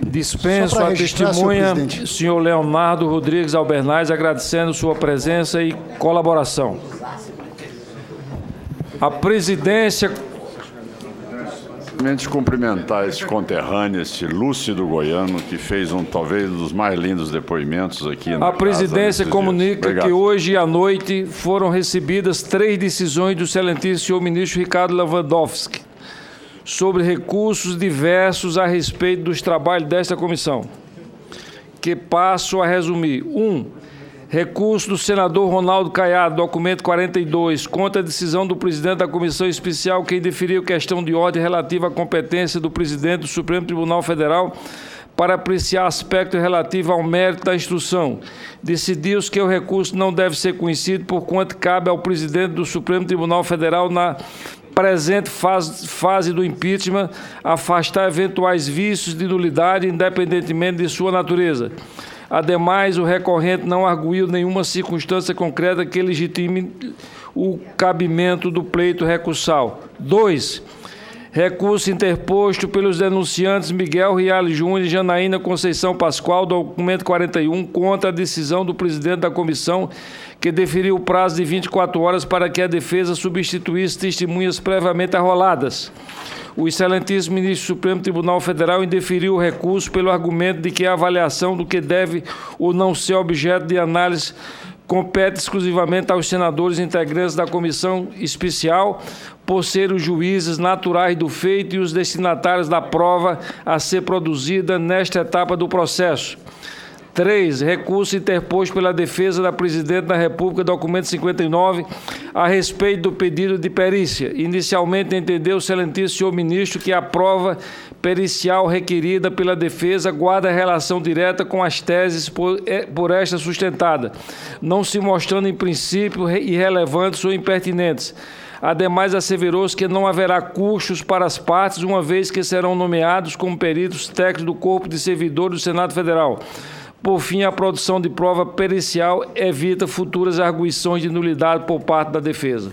Dispenso a testemunha, senhor Leonardo Rodrigues Albernaz, agradecendo sua presença e colaboração. A presidência... Cumprimentar este conterrâneo, este lúcido goiano, que fez talvez um dos mais lindos depoimentos aqui na casa. A presidência comunica que hoje à noite foram recebidas 3 decisões do excelentíssimo senhor ministro Ricardo Lewandowski sobre recursos diversos a respeito dos trabalhos desta comissão, que passo a resumir. 1. Recurso do senador Ronaldo Caiado, documento 42, contra a decisão do presidente da Comissão Especial que indeferiu questão de ordem relativa à competência do presidente do Supremo Tribunal Federal para apreciar aspecto relativo ao mérito da instrução. Decidiu-se que o recurso não deve ser conhecido, porquanto cabe ao presidente do Supremo Tribunal Federal, na presente fase do impeachment, afastar eventuais vícios de nulidade, independentemente de sua natureza. Ademais, o recorrente não arguiu nenhuma circunstância concreta que legitime o cabimento do pleito recursal. 2. Recurso interposto pelos denunciantes Miguel Riale Júnior e Janaína Conceição Pascoal, documento 41, contra a decisão do presidente da comissão que deferiu o prazo de 24 horas para que a defesa substituísse testemunhas previamente arroladas. O excelentíssimo ministro do Supremo Tribunal Federal indeferiu o recurso pelo argumento de que a avaliação do que deve ou não ser objeto de análise compete exclusivamente aos senadores integrantes da comissão especial, por serem os juízes naturais do feito e os destinatários da prova a ser produzida nesta etapa do processo. 3. Recurso interposto pela defesa da Presidente da República, documento 59, a respeito do pedido de perícia. Inicialmente entendeu o excelentíssimo senhor ministro que a prova pericial requerida pela defesa guarda relação direta com as teses por esta sustentada, não se mostrando em princípio irrelevantes ou impertinentes. Ademais, asseverou-se que não haverá custos para as partes, uma vez que serão nomeados como peritos técnicos do Corpo de Servidores do Senado Federal. Por fim, a produção de prova pericial evita futuras arguições de nulidade por parte da defesa.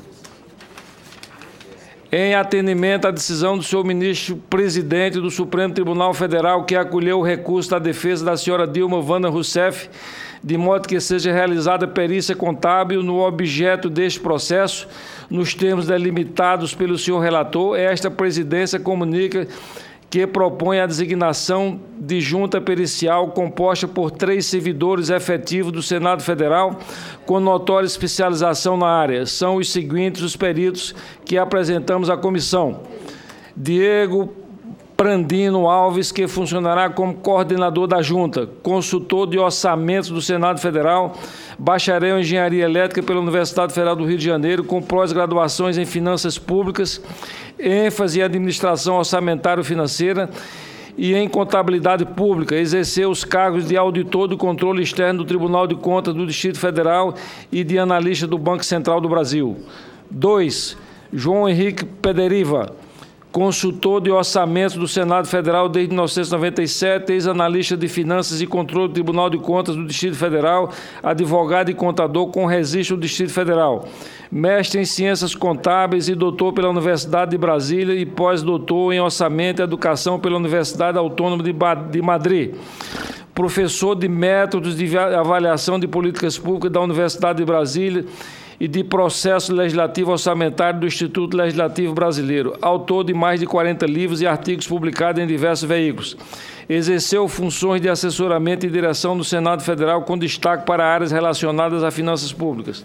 Em atendimento à decisão do senhor ministro presidente do Supremo Tribunal Federal, que acolheu o recurso da defesa da senhora Dilma Wanda Rousseff, de modo que seja realizada perícia contábil no objeto deste processo, nos termos delimitados pelo senhor relator, esta presidência comunica que propõe a designação de junta pericial composta por 3 servidores efetivos do Senado Federal com notória especialização na área. São os seguintes os peritos que apresentamos à comissão. Diego Prandino Alves, que funcionará como coordenador da junta, consultor de orçamentos do Senado Federal, bacharel em Engenharia Elétrica pela Universidade Federal do Rio de Janeiro, com pós-graduações em Finanças Públicas, ênfase em Administração Orçamentário-Financeira e em Contabilidade Pública. Exerceu os cargos de auditor do controle externo do Tribunal de Contas do Distrito Federal e de analista do Banco Central do Brasil. 2. João Henrique Pederiva, consultor de orçamentos do Senado Federal desde 1997, ex-analista de Finanças e Controle do Tribunal de Contas do Distrito Federal, advogado e contador com registro do Distrito Federal, mestre em Ciências Contábeis e doutor pela Universidade de Brasília e pós-doutor em Orçamento e Educação pela Universidade Autônoma de Madrid, professor de Métodos de Avaliação de Políticas Públicas da Universidade de Brasília e de Processo Legislativo Orçamentário do Instituto Legislativo Brasileiro, autor de mais de 40 livros e artigos publicados em diversos veículos. Exerceu funções de assessoramento e direção no Senado Federal, com destaque para áreas relacionadas a finanças públicas.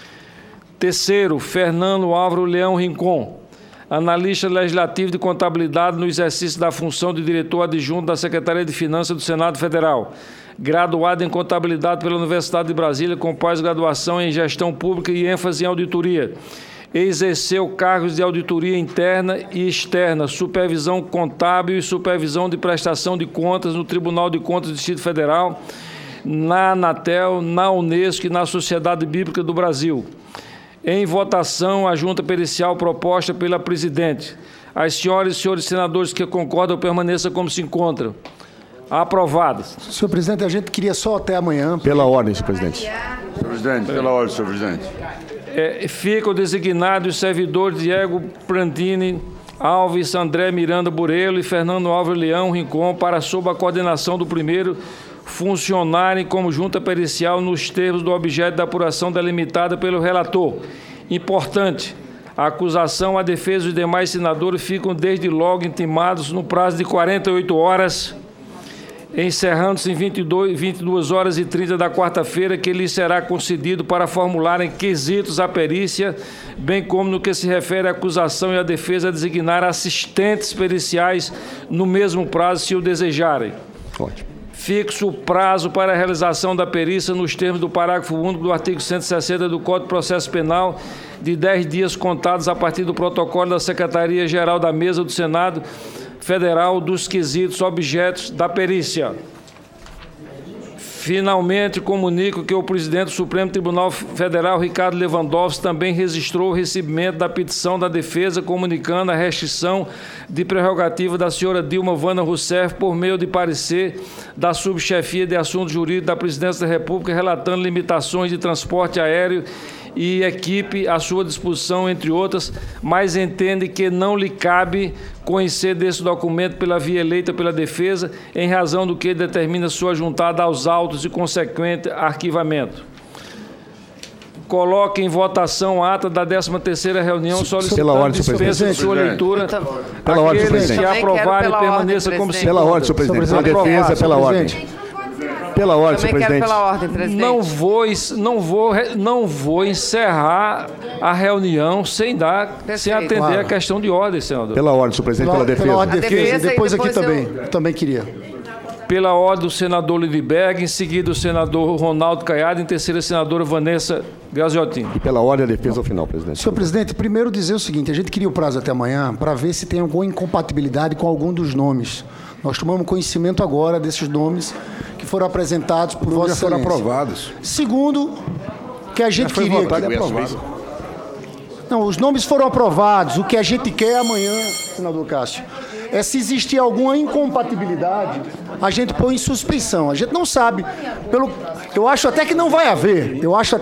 3º, Fernando Álvaro Leão Rincon, analista legislativo de contabilidade no exercício da função de diretor adjunto da Secretaria de Finanças do Senado Federal, graduado em contabilidade pela Universidade de Brasília, com pós-graduação em gestão pública e ênfase em auditoria. Exerceu cargos de auditoria interna e externa, supervisão contábil e supervisão de prestação de contas no Tribunal de Contas do Distrito Federal, na Anatel, na Unesco e na Sociedade Bíblica do Brasil. Em votação, a junta pericial proposta pela presidente. As senhoras e senhores senadores que concordam permaneçam como se encontram. Aprovadas. Senhor presidente, a gente queria só até amanhã. Pela ordem, senhor presidente. Senhor presidente, pela ordem, senhor presidente. Ficam designados os servidores Diego Prandini Alves André Miranda Burelo e Fernando Álvaro Leão Rincon para, sob a coordenação do primeiro, funcionarem como junta pericial nos termos do objeto da apuração delimitada pelo relator. Importante, a acusação, a defesa e os demais senadores ficam desde logo intimados no prazo de 48 horas, encerrando-se em 22 horas e 30 da quarta-feira, que lhes será concedido para formularem quesitos à perícia, bem como no que se refere à acusação e à defesa a designar assistentes periciais no mesmo prazo, se o desejarem. Ótimo. Fixo o prazo para a realização da perícia nos termos do parágrafo único do artigo 160 do Código de Processo Penal, de 10 dias contados a partir do protocolo da Secretaria-Geral da Mesa do Senado Federal dos quesitos objetos da perícia. Finalmente, comunico que o presidente do Supremo Tribunal Federal, Ricardo Lewandowski, também registrou o recebimento da petição da defesa, comunicando a restrição de prerrogativa da senhora Dilma Vana Rousseff por meio de parecer da subchefia de assuntos jurídicos da Presidência da República, relatando limitações de transporte aéreo e equipe à sua disposição, entre outras, mas entende que não lhe cabe conhecer desse documento pela via eleita pela defesa, em razão do que determina sua juntada aos autos e consequente arquivamento. Coloque em votação a ata da 13ª reunião solicitando dispensa de sua leitura. Pela ordem, senhor Aqueles que presidente. aprovarem permaneça como se... Pela ordem, senhor presidente. A defesa, pela ordem. Pela ordem, senhor presidente. Pela ordem, presidente. Não vou encerrar a reunião sem atender Claro. a questão de ordem, senador. Pela ordem, senhor presidente, pela defesa. Pela ordem de defesa. defesa e Depois aqui depois também. Eu também queria. Pela ordem do senador Lidberg, em seguida o senador Ronaldo Caiado, em terceira a senadora Vanessa Graziotin. E pela ordem, a defesa ao final, presidente. Senhor presidente, primeiro dizer o seguinte, a gente queria o prazo até amanhã para ver se tem alguma incompatibilidade com algum dos nomes. Nós tomamos conhecimento agora desses nomes que foram apresentados por Vossa Já foram Excelência. aprovados. Segundo, que a gente Foi queria... votado e aprovado. Não, os nomes foram aprovados. O que a gente quer amanhã, senador Cássio, é se existir alguma incompatibilidade, a gente põe em suspeição. A gente não sabe. Eu acho até que não vai haver.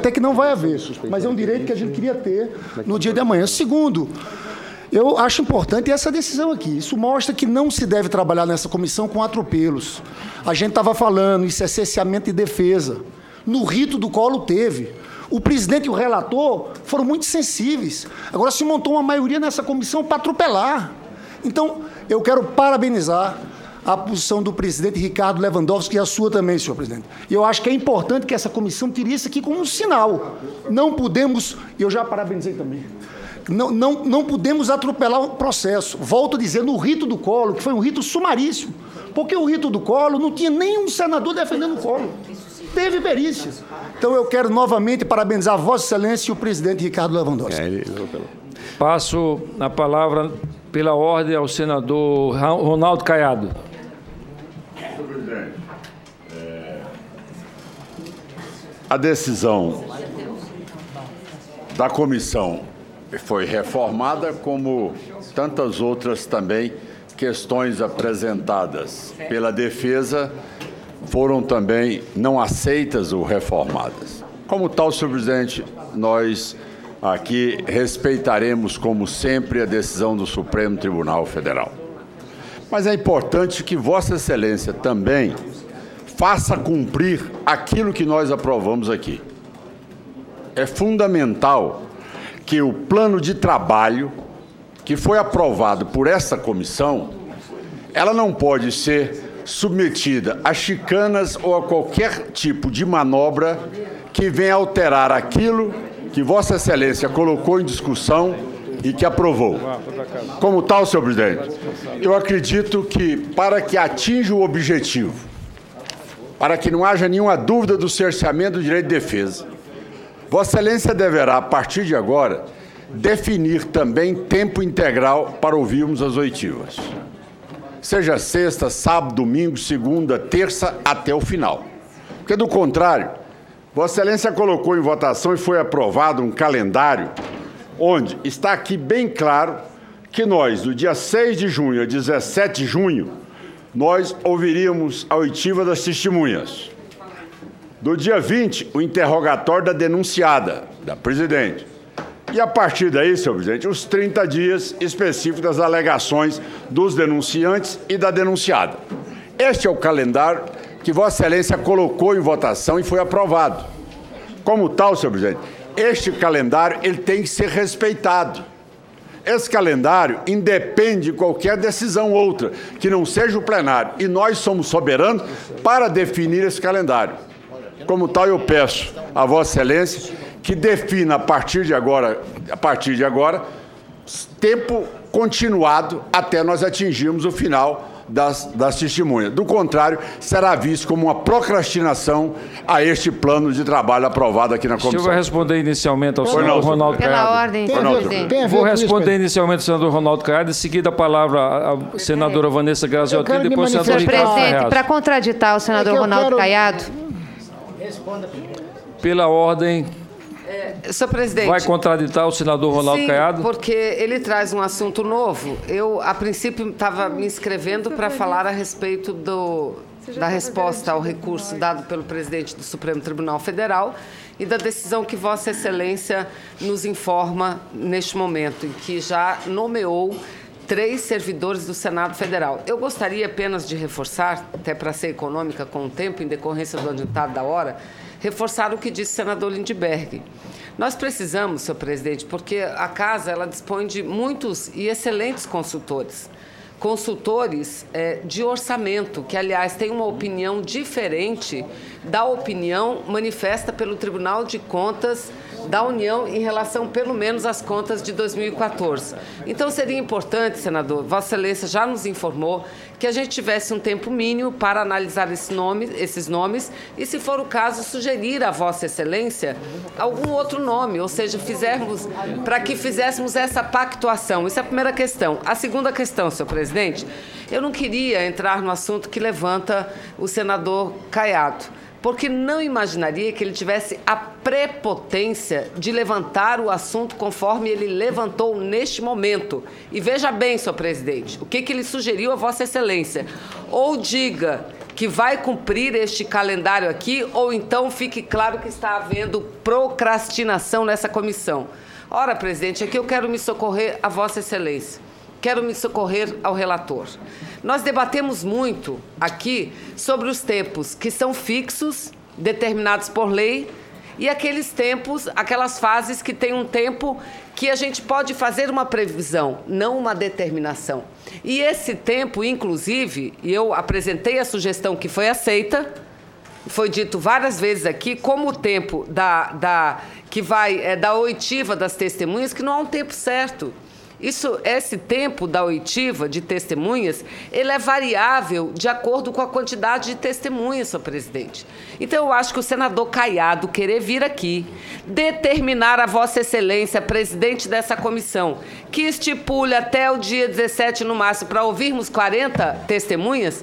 Mas é um direito que a gente queria ter no dia de amanhã. Segundo, eu acho importante essa decisão aqui. Isso mostra que não se deve trabalhar nessa comissão com atropelos. A gente estava falando, isso é cerceamento de defesa. No rito do colo teve. O presidente e o relator foram muito sensíveis. Agora se montou uma maioria nessa comissão para atropelar. Então, eu quero parabenizar a posição do presidente Ricardo Lewandowski e a sua também, senhor presidente. E eu acho que é importante que essa comissão tire isso aqui como um sinal. Não podemos, e eu já parabenizei também, não podemos atropelar o processo. Volto a dizer, no rito do colo, que foi um rito sumaríssimo, porque o rito do colo não tinha nenhum senador defendendo o colo. Teve perícia. Então, eu quero novamente parabenizar Vossa Excelência e o presidente Ricardo Lewandowski. Passo a palavra pela ordem ao senador Ronaldo Caiado. Senhor presidente, a decisão da comissão foi reformada, como tantas outras também questões apresentadas pela defesa foram também não aceitas ou reformadas. Como tal, senhor presidente, nós aqui respeitaremos, como sempre, a decisão do Supremo Tribunal Federal. Mas é importante que Vossa Excelência também faça cumprir aquilo que nós aprovamos aqui. É fundamental que o plano de trabalho que foi aprovado por essa comissão, ela não pode ser submetida a chicanas ou a qualquer tipo de manobra que venha alterar aquilo que Vossa Excelência colocou em discussão e que aprovou. Como tal, senhor presidente, eu acredito que, para que atinja o objetivo, para que não haja nenhuma dúvida do cerceamento do direito de defesa, Vossa Excelência deverá, a partir de agora, definir também tempo integral para ouvirmos as oitivas. Seja sexta, sábado, domingo, segunda, terça, até o final. Porque, do contrário, Vossa Excelência colocou em votação e foi aprovado um calendário onde está aqui bem claro que nós, do dia 6 de junho a 17 de junho, nós ouviríamos a oitiva das testemunhas. Do dia 20, o interrogatório da denunciada, da presidente. E a partir daí, senhor presidente, os 30 dias específicos das alegações dos denunciantes e da denunciada. Este é o calendário que Vossa Excelência colocou em votação e foi aprovado. Como tal, senhor presidente, este calendário ele tem que ser respeitado. Esse calendário independe de qualquer decisão outra, que não seja o plenário. E nós somos soberanos para definir esse calendário. Como tal, eu peço a Vossa Excelência que defina a partir de agora, tempo continuado até nós atingirmos o final das testemunhas. Do contrário, será visto como uma procrastinação a este plano de trabalho aprovado aqui na comissão. Deixa eu responder inicialmente ao senador Ronaldo Caiado. Pela ordem, presidente. Vou responder inicialmente ao senador Ronaldo Caiado, em seguida a palavra à senadora Vanessa Graziotti e depois ao senador Ricardo Ferraz. Presidente, para contraditar o senador Ronaldo Caiado. Pela ordem. Senhor presidente. Vai contraditar o senador Ronaldo Caiado? Porque ele traz um assunto novo. Eu, a princípio, estava me inscrevendo para falar a respeito da resposta ao recurso dado pelo presidente do Supremo Tribunal Federal e da decisão que Vossa Excelência nos informa neste momento, em que já nomeou 3 servidores do Senado Federal. Eu gostaria apenas de reforçar, até para ser econômica com o tempo, em decorrência do adiantado da hora, reforçar o que disse o senador Lindbergh. Nós precisamos, senhor presidente, porque a Casa ela dispõe de muitos e excelentes consultores. Consultores de orçamento, que, aliás, têm uma opinião diferente da opinião manifesta pelo Tribunal de Contas da União em relação, pelo menos, às contas de 2014. Então, seria importante, senador, Vossa Excelência já nos informou que a gente tivesse um tempo mínimo para analisar esses nomes e, se for o caso, sugerir a Vossa Excelência algum outro nome, ou seja, para que fizéssemos essa pactuação. Isso é a primeira questão. A segunda questão, senhor presidente, eu não queria entrar no assunto que levanta o senador Caiado, porque não imaginaria que ele tivesse a prepotência de levantar o assunto conforme ele levantou neste momento. E veja bem, senhor presidente, o que ele sugeriu a Vossa Excelência. Ou diga que vai cumprir este calendário aqui, ou então fique claro que está havendo procrastinação nessa comissão. Ora, presidente, aqui eu quero me socorrer a Vossa Excelência. Quero me socorrer ao relator. Nós debatemos muito aqui sobre os tempos que são fixos, determinados por lei, e aqueles tempos, aquelas fases que têm um tempo que a gente pode fazer uma previsão, não uma determinação. E esse tempo, inclusive, e eu apresentei a sugestão que foi aceita, foi dito várias vezes aqui, como o tempo da oitiva das testemunhas, que não há um tempo certo. Esse tempo da oitiva de testemunhas, ele é variável de acordo com a quantidade de testemunhas, senhor presidente. Então, eu acho que o senador Caiado querer vir aqui, determinar a Vossa Excelência, presidente dessa comissão, que estipule até o dia 17 no máximo para ouvirmos 40 testemunhas,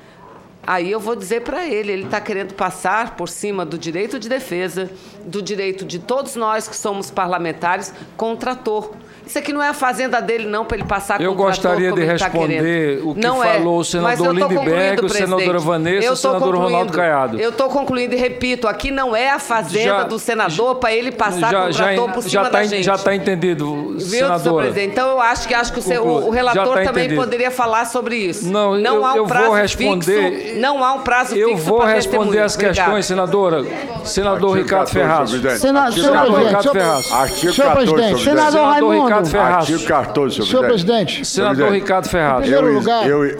aí eu vou dizer para ele está querendo passar por cima do direito de defesa, do direito de todos nós que somos parlamentares, com o trator. Isso aqui não é a fazenda dele, não, para ele passar com o trator. Eu gostaria de responder o que falou o senador Lindbergh, a senadora Vanessa e o senador Ronaldo Caiado. Eu estou concluindo e repito, aqui não é a fazenda do senador para ele passar com o trator por cima da gente. Já está entendido, senadora. Senhor presidente? Então, eu acho que o relator também poderia falar sobre isso. Não há um prazo fixo. Não há um prazo fixo. Eu vou responder as questões, senadora. Senador Ricardo Ferraz. Senador Ricardo Ferraz. Senhor presidente, senador Raimundo. Artigo 14, senhor presidente. Senador Ricardo Ferraz. Em primeiro lugar,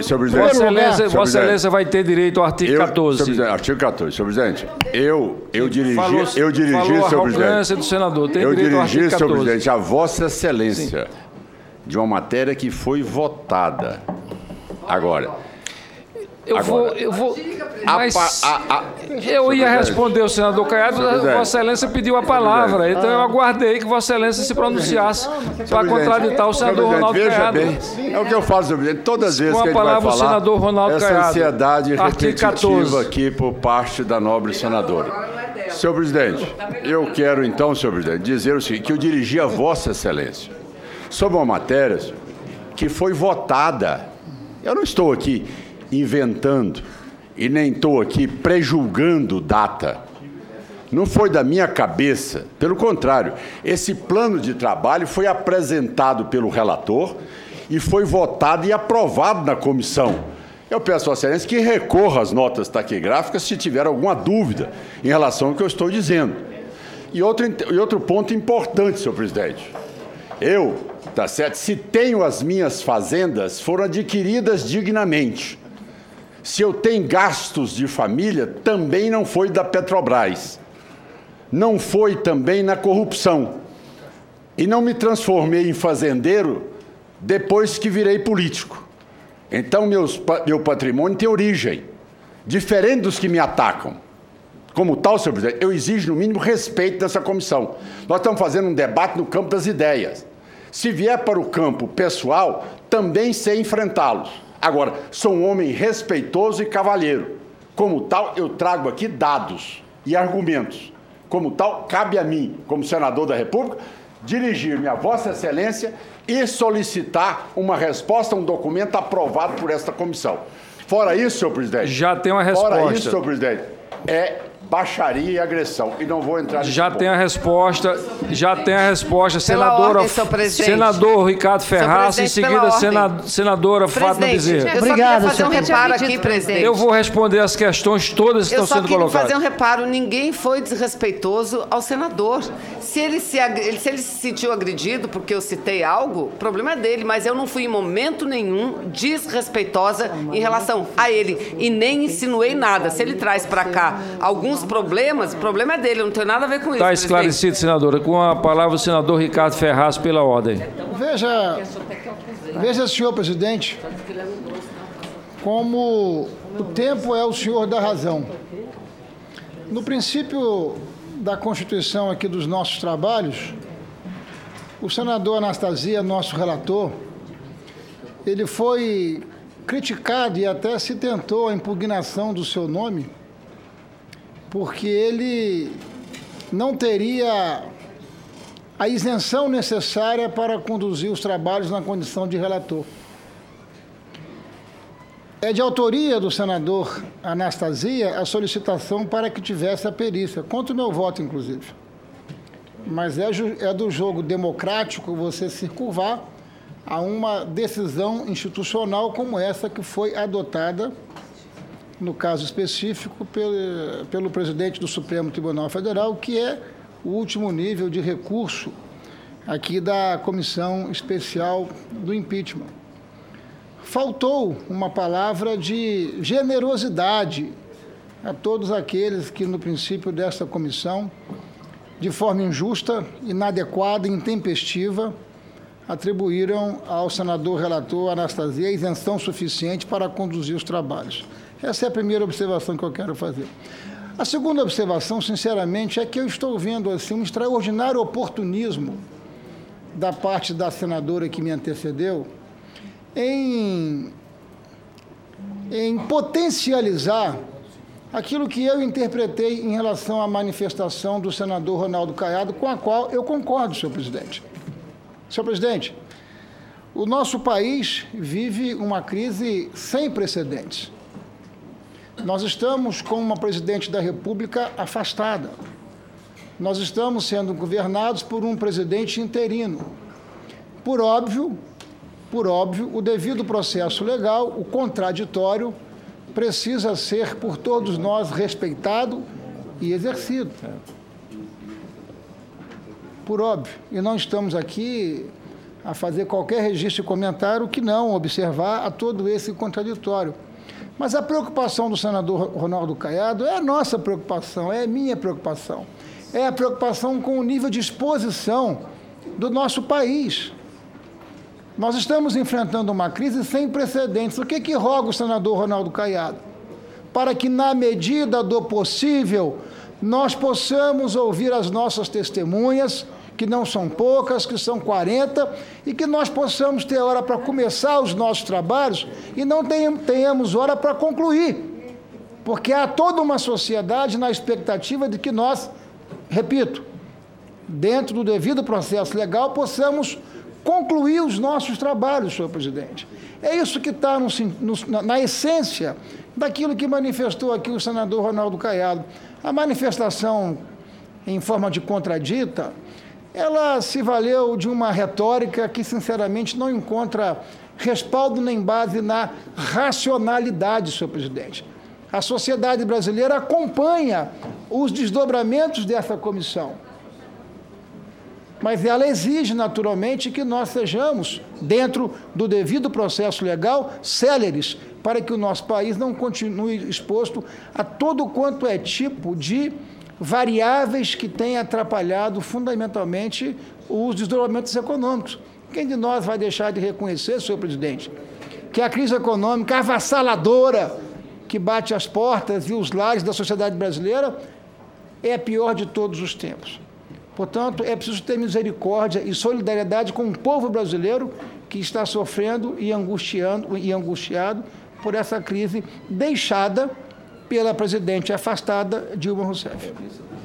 Vossa Excelência vai ter direito ao artigo 14. Artigo 14, senhor presidente. Eu dirigi, senhor presidente. Do senador. Tem eu direito ao dirigi, artigo 14. senhor presidente, a Vossa Excelência de uma matéria que foi votada. Agora. Eu vou. Mas eu ia responder o senador Caiado, Vossa Excelência pediu a palavra, então eu aguardei que Vossa Excelência se pronunciasse para contraditar o senador Ronaldo Caiado. Bem, é o que eu faço, senhor presidente, todas as vezes que a gente vai falar, senador Ronaldo essa Caiado, ansiedade repetitiva aqui por parte da nobre senadora. Senhor presidente, eu quero então, senhor presidente, dizer o seguinte, que eu dirigi a Vossa Excelência sobre uma matéria que foi votada. Eu não estou aqui inventando e nem estou aqui prejulgando data. não foi da minha cabeça. Pelo contrário, esse plano de trabalho foi apresentado pelo relator e foi votado e aprovado na comissão. Eu peço ao Excelência que recorra às notas taquigráficas se tiver alguma dúvida em relação ao que eu estou dizendo. E outro ponto importante, senhor presidente. Eu, tá certo, se tenho as minhas fazendas, foram adquiridas dignamente. Se eu tenho gastos de família, também não foi da Petrobras. Não foi também na corrupção. E não me transformei em fazendeiro depois que virei político. Então, meu patrimônio tem origem, diferente dos que me atacam. Como tal, senhor presidente, eu exijo, no mínimo, respeito dessa comissão. Nós estamos fazendo um debate no campo das ideias. Se vier para o campo pessoal, também sei enfrentá-los. Agora, sou um homem respeitoso e cavalheiro. Como tal, eu trago aqui dados e argumentos. Como tal, cabe a mim, como senador da República, dirigir-me a Vossa Excelência e solicitar uma resposta a um documento aprovado por esta comissão. Fora isso, senhor presidente... Já tem uma resposta. Fora isso, senhor presidente, é baixaria e agressão. E não vou entrar nesse Já ponto. tem a resposta, senadora, ordem, senador Ricardo Ferraz, em seguida senadora Fátima Bezerra. Eu Obrigado, só queria fazer um reparo aqui, presidente. Eu vou responder as questões todas que estão sendo colocadas. Eu só queria fazer um reparo, ninguém foi desrespeitoso ao senador. Se ele se sentiu agredido porque eu citei algo, o problema é dele, mas eu não fui em momento nenhum desrespeitosa em relação a ele e nem insinuei nada. Se ele traz para cá alguns problemas, o problema é dele, eu não tenho nada a ver com isso. Está esclarecido, senadora. Com a palavra o senador Ricardo Ferraz, pela ordem. Veja, senhor presidente, como o tempo é o senhor da razão. No princípio da Constituição aqui dos nossos trabalhos, o senador Anastasia, nosso relator, ele foi criticado e até se tentou a impugnação do seu nome, porque ele não teria a isenção necessária para conduzir os trabalhos na condição de relator. É de autoria do senador Anastasia a solicitação para que tivesse a perícia, contra o meu voto, inclusive. Mas é do jogo democrático você se curvar a uma decisão institucional como essa que foi adotada, no caso específico, pelo presidente do Supremo Tribunal Federal, que é o último nível de recurso aqui da Comissão Especial do Impeachment. Faltou uma palavra de generosidade a todos aqueles que, no princípio desta comissão, de forma injusta, inadequada e intempestiva, atribuíram ao senador relator Anastasia isenção suficiente para conduzir os trabalhos. Essa é a primeira observação que eu quero fazer. A segunda observação, sinceramente, é que eu estou vendo assim, um extraordinário oportunismo da parte da senadora que me antecedeu em potencializar aquilo que eu interpretei em relação à manifestação do senador Ronaldo Caiado, com a qual eu concordo, senhor presidente. Senhor presidente, o nosso país vive uma crise sem precedentes. Nós estamos com uma presidente da República afastada. Nós estamos sendo governados por um presidente interino. Por óbvio, o devido processo legal, o contraditório, precisa ser por todos nós respeitado e exercido. Por óbvio. E não estamos aqui a fazer qualquer registro e comentário que não observar a todo esse contraditório. Mas a preocupação do senador Ronaldo Caiado é a nossa preocupação, é a minha preocupação. É a preocupação com o nível de exposição do nosso país. Nós estamos enfrentando uma crise sem precedentes. O que roga o senador Ronaldo Caiado? Para que, na medida do possível, nós possamos ouvir as nossas testemunhas, que não são poucas, que são 40, e que nós possamos ter hora para começar os nossos trabalhos e não tenhamos hora para concluir. Porque há toda uma sociedade na expectativa de que nós, repito, dentro do devido processo legal, possamos concluir os nossos trabalhos, senhor presidente. É isso que está na essência daquilo que manifestou aqui o senador Ronaldo Caiado. A manifestação em forma de contradita, ela se valeu de uma retórica que, sinceramente, não encontra respaldo nem base na racionalidade, senhor presidente. A sociedade brasileira acompanha os desdobramentos dessa comissão, mas ela exige, naturalmente, que nós sejamos, dentro do devido processo legal, céleres, para que o nosso país não continue exposto a todo quanto é tipo de variáveis que têm atrapalhado fundamentalmente os desdobramentos econômicos. Quem de nós vai deixar de reconhecer, senhor presidente, que a crise econômica avassaladora que bate as portas e os lares da sociedade brasileira é a pior de todos os tempos. Portanto, é preciso ter misericórdia e solidariedade com o povo brasileiro que está sofrendo e angustiado por essa crise deixada pela presidente afastada Dilma Rousseff.